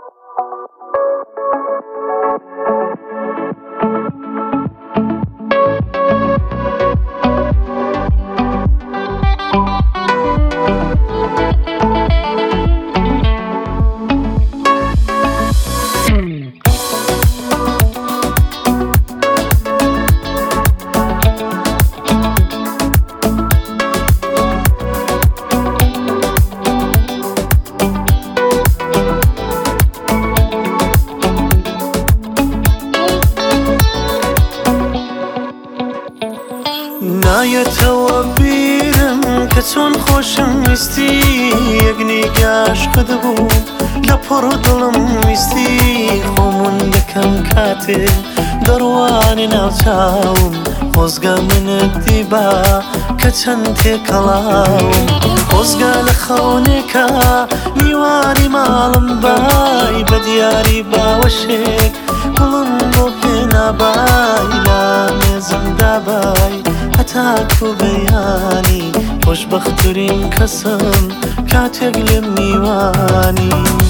نایەتەوە بیرم کە چۆن خۆشم ویستی یەکنیگە عاشقت بوو لە پڕ دڵم ویستی خۆمون دەکەم کاتێ دەڕوانی ناوچاوم خۆزگە منت دیبا کە چەند تێکەڵاوم خۆزگە لە خەونێکە میوانی ماڵم بای بە دیاری باوەشێک گوڵم بۆ پێنابای لا مێزم دابای هەتاکو بەیانی خۆشبەختترین کەسم کاتێک لێم میوانی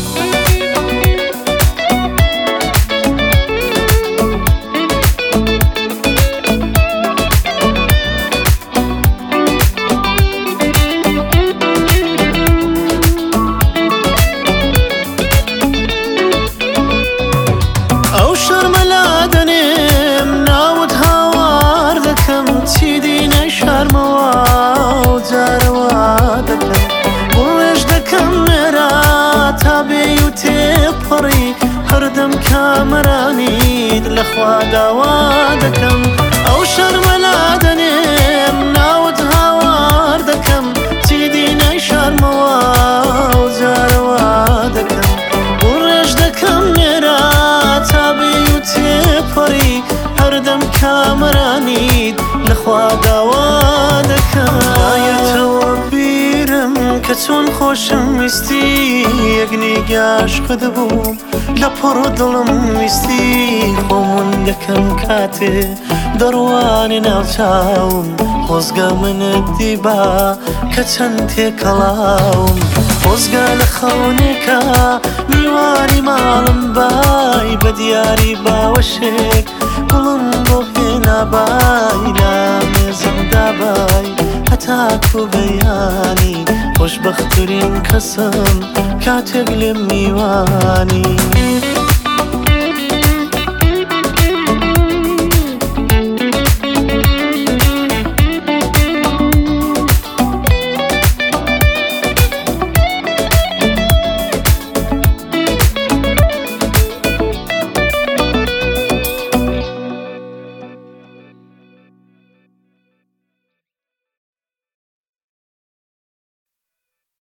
ئەو شەرمەلا دەنێم ناوت هاوار دەکەم چیدی نەیشارمەوە و جارەوە دەکەم بۆێش دەکەم مێرا تا بێی و تێپەڕی هەردەم کامەرانیت لەخوا داوا دەکەم ئەو شەرمەلا دەنێم ناوت هاوار دەکەم چیدی نەیشارمەوە و جارەوە دەکەم بۆڕێژ دەکەم مێرا تا بێی و تێپەڕی هەردەم کامەرانیت لەخوا داوا دەکەم نایەتەوە بیرم کە چۆن خۆشم ویستی یەکنیگە عاشقت بوو لە پڕ دڵم ویستی خۆمون دەکەم کاتێ دەڕوانی ناوچاوم خۆزگە منت دیبا کە چەند تێکەڵاوم خۆزگە لە خەونێکە میوانی ماڵم بای بە دیاری باوەشێک گوڵم بۆ هێنابای لا مێزم دابای هەتاکو بەیانی خۆشبەختترین کەسم کاتێک لێم میوانی